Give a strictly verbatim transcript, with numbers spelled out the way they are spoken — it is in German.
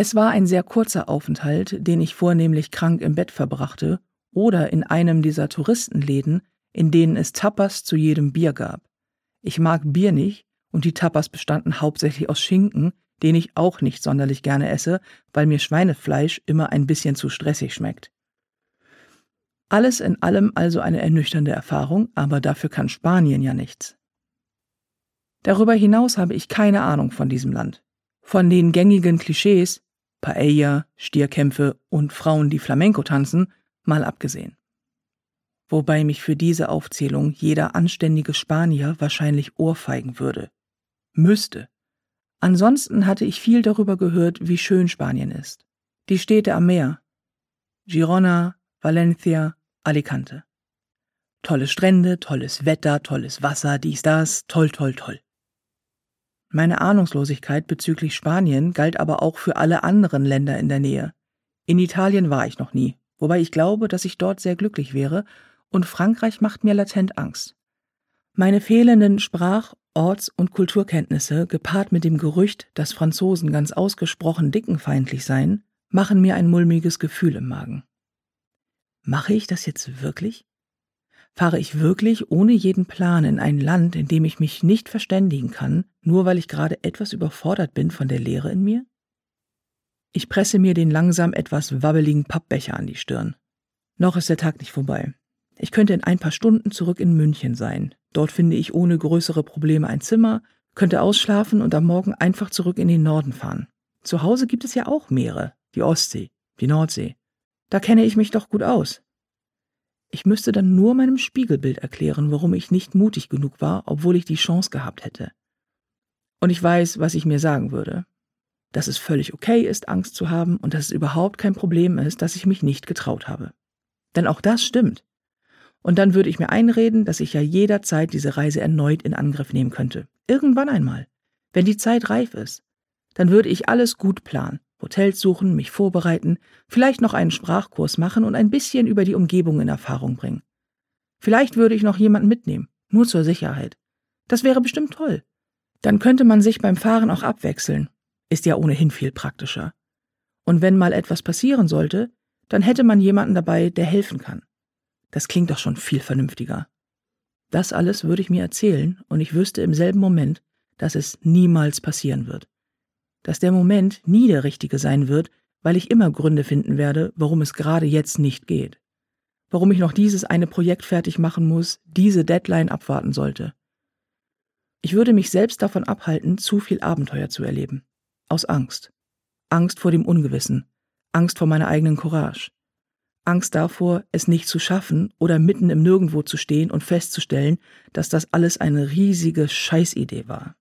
Es war ein sehr kurzer Aufenthalt, den ich vornehmlich krank im Bett verbrachte oder in einem dieser Touristenläden, in denen es Tapas zu jedem Bier gab. Ich mag Bier nicht und die Tapas bestanden hauptsächlich aus Schinken, den ich auch nicht sonderlich gerne esse, weil mir Schweinefleisch immer ein bisschen zu stressig schmeckt. Alles in allem also eine ernüchternde Erfahrung, aber dafür kann Spanien ja nichts. Darüber hinaus habe ich keine Ahnung von diesem Land. Von den gängigen Klischees, Paella, Stierkämpfe und Frauen, die Flamenco tanzen, mal abgesehen. Wobei mich für diese Aufzählung jeder anständige Spanier wahrscheinlich ohrfeigen würde. Müsste. Ansonsten hatte ich viel darüber gehört, wie schön Spanien ist. Die Städte am Meer. Girona, Valencia, Alicante. Tolle Strände, tolles Wetter, tolles Wasser, dies, das, toll, toll, toll. Meine Ahnungslosigkeit bezüglich Spanien galt aber auch für alle anderen Länder in der Nähe. In Italien war ich noch nie, wobei ich glaube, dass ich dort sehr glücklich wäre, und Frankreich macht mir latent Angst. Meine fehlenden Sprach-, Orts- und Kulturkenntnisse, gepaart mit dem Gerücht, dass Franzosen ganz ausgesprochen dickenfeindlich seien, machen mir ein mulmiges Gefühl im Magen. Mache ich das jetzt wirklich? Fahre ich wirklich ohne jeden Plan in ein Land, in dem ich mich nicht verständigen kann, nur weil ich gerade etwas überfordert bin von der Leere in mir? Ich presse mir den langsam etwas wabbeligen Pappbecher an die Stirn. Noch ist der Tag nicht vorbei. Ich könnte in ein paar Stunden zurück in München sein. Dort finde ich ohne größere Probleme ein Zimmer, könnte ausschlafen und am Morgen einfach zurück in den Norden fahren. Zu Hause gibt es ja auch Meere, die Ostsee, die Nordsee. Da kenne ich mich doch gut aus. Ich müsste dann nur meinem Spiegelbild erklären, warum ich nicht mutig genug war, obwohl ich die Chance gehabt hätte. Und ich weiß, was ich mir sagen würde. Dass es völlig okay ist, Angst zu haben und dass es überhaupt kein Problem ist, dass ich mich nicht getraut habe. Denn auch das stimmt. Und dann würde ich mir einreden, dass ich ja jederzeit diese Reise erneut in Angriff nehmen könnte. Irgendwann einmal. Wenn die Zeit reif ist. Dann würde ich alles gut planen. Hotels suchen, mich vorbereiten, vielleicht noch einen Sprachkurs machen und ein bisschen über die Umgebung in Erfahrung bringen. Vielleicht würde ich noch jemanden mitnehmen, nur zur Sicherheit. Das wäre bestimmt toll. Dann könnte man sich beim Fahren auch abwechseln. Ist ja ohnehin viel praktischer. Und wenn mal etwas passieren sollte, dann hätte man jemanden dabei, der helfen kann. Das klingt doch schon viel vernünftiger. Das alles würde ich mir erzählen und ich wüsste im selben Moment, dass es niemals passieren wird. Dass der Moment nie der richtige sein wird, weil ich immer Gründe finden werde, warum es gerade jetzt nicht geht. Warum ich noch dieses eine Projekt fertig machen muss, diese Deadline abwarten sollte. Ich würde mich selbst davon abhalten, zu viel Abenteuer zu erleben. Aus Angst. Angst vor dem Ungewissen. Angst vor meiner eigenen Courage. Angst davor, es nicht zu schaffen oder mitten im Nirgendwo zu stehen und festzustellen, dass das alles eine riesige Scheißidee war.